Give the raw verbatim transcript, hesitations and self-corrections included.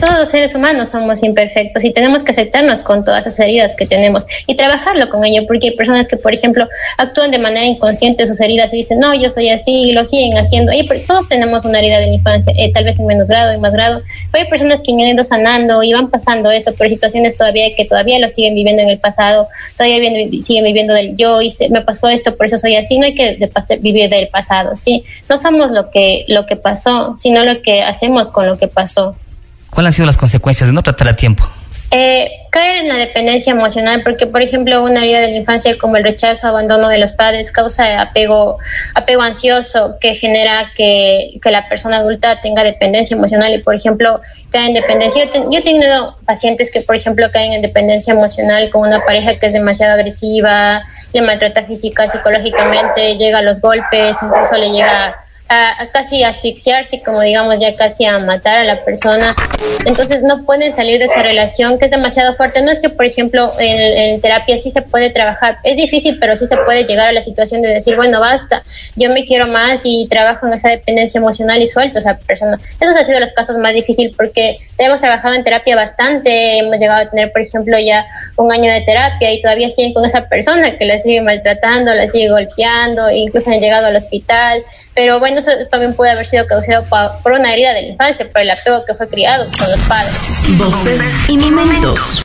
todos los seres humanos somos imperfectos y tenemos que aceptarnos con todas esas heridas que tenemos y trabajarlo con ello, porque hay personas que, por ejemplo, actúan de manera inconsciente de sus heridas y dicen, no, yo soy así, y lo siguen haciendo. Y todos tenemos una herida de la infancia, eh, tal vez en menos grado, en más grado, pero hay personas que han ido sanando y van pasando eso, pero situaciones todavía que todavía lo siguen viviendo en el pasado, todavía viviendo, siguen viviendo del yo, y se, me pasó esto, por eso soy así. No hay que de, de, vivir del pasado, ¿sí? No somos lo que, lo que pasó, sino lo que hacemos con lo que pasó. ¿Cuáles han sido las consecuencias de no tratar a tiempo? Eh, caer en la dependencia emocional, porque por ejemplo una herida de la infancia como el rechazo, abandono de los padres causa apego, apego ansioso que genera que, que la persona adulta tenga dependencia emocional y por ejemplo cae en dependencia. Yo, te, yo he tenido pacientes que por ejemplo caen en dependencia emocional con una pareja que es demasiado agresiva, le maltrata física, psicológicamente, llega a los golpes, incluso le llega A, a casi asfixiarse, como digamos ya casi a matar a la persona. Entonces no pueden salir de esa relación que es demasiado fuerte. No es que por ejemplo en, en terapia sí se puede trabajar, es difícil, pero sí se puede llegar a la situación de decir, bueno, basta, yo me quiero más y trabajo en esa dependencia emocional y suelto a esa persona. Esos han sido los casos más difíciles porque hemos trabajado en terapia bastante, hemos llegado a tener por ejemplo ya un año de terapia y todavía siguen con esa persona que la sigue maltratando, la sigue golpeando, e incluso han llegado al hospital, pero bueno, eso también puede haber sido causado por una herida de la infancia, por el apego que fue criado con los padres. Voces y momentos.